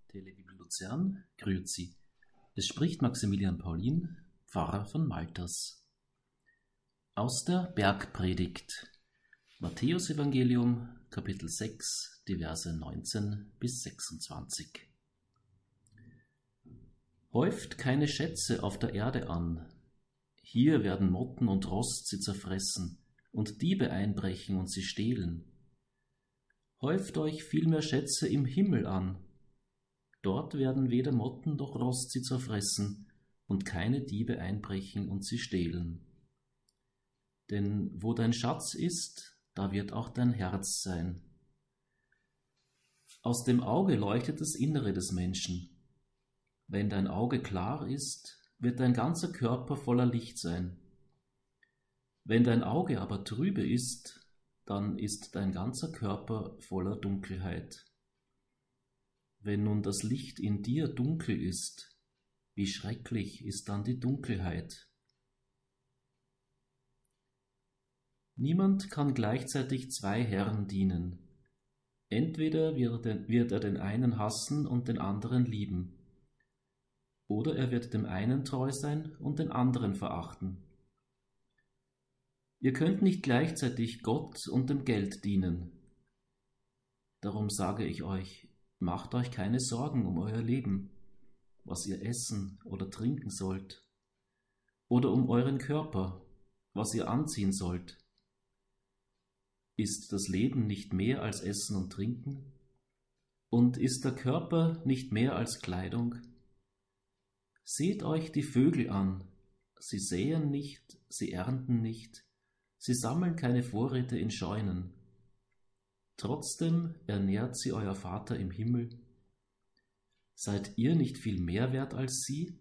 Telebibel Luzern, grüezi. Es spricht Maximilian Paulin, Pfarrer von Malters. Aus der Bergpredigt, Matthäusevangelium, Kapitel 6, die Verse 19 bis 26. Häuft keine Schätze auf der Erde an. Hier werden Motten und Rost sie zerfressen und Diebe einbrechen und sie stehlen. Häuft euch vielmehr Schätze im Himmel an. Dort werden weder Motten noch Rost sie zerfressen und keine Diebe einbrechen und sie stehlen. Denn wo dein Schatz ist, da wird auch dein Herz sein. Aus dem Auge leuchtet das Innere des Menschen. Wenn dein Auge klar ist, wird dein ganzer Körper voller Licht sein. Wenn dein Auge aber trübe ist, dann ist dein ganzer Körper voller Dunkelheit. Wenn nun das Licht in dir dunkel ist, wie schrecklich ist dann die Dunkelheit. Niemand kann gleichzeitig zwei Herren dienen. Entweder wird er den einen hassen und den anderen lieben, oder er wird dem einen treu sein und den anderen verachten. Ihr könnt nicht gleichzeitig Gott und dem Geld dienen. Darum sage ich euch, macht euch keine Sorgen um euer Leben, was ihr essen oder trinken sollt, oder um euren Körper, was ihr anziehen sollt. Ist das Leben nicht mehr als Essen und Trinken? Und ist der Körper nicht mehr als Kleidung? Seht euch die Vögel an, sie säen nicht, sie ernten nicht, sie sammeln keine Vorräte in Scheunen. Trotzdem ernährt sie euer Vater im Himmel. Seid ihr nicht viel mehr wert als sie?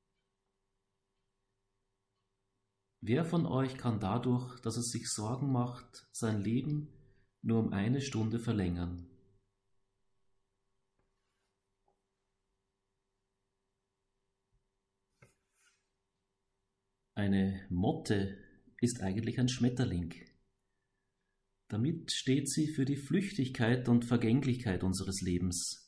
Wer von euch kann dadurch, dass er sich Sorgen macht, sein Leben nur um 1 Stunde verlängern? Eine Motte ist eigentlich ein Schmetterling. Damit steht sie für die Flüchtigkeit und Vergänglichkeit unseres Lebens.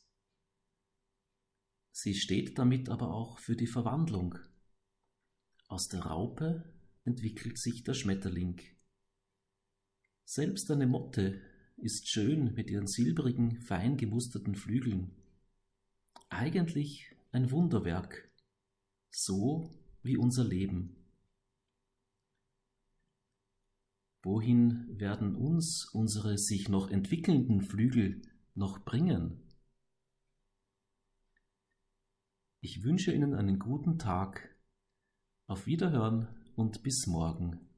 Sie steht damit aber auch für die Verwandlung. Aus der Raupe entwickelt sich der Schmetterling. Selbst eine Motte ist schön mit ihren silbrigen, fein gemusterten Flügeln. Eigentlich ein Wunderwerk, so wie unser Leben. Wohin werden uns unsere sich noch entwickelnden Flügel noch bringen? Ich wünsche Ihnen einen guten Tag. Auf Wiederhören und bis morgen.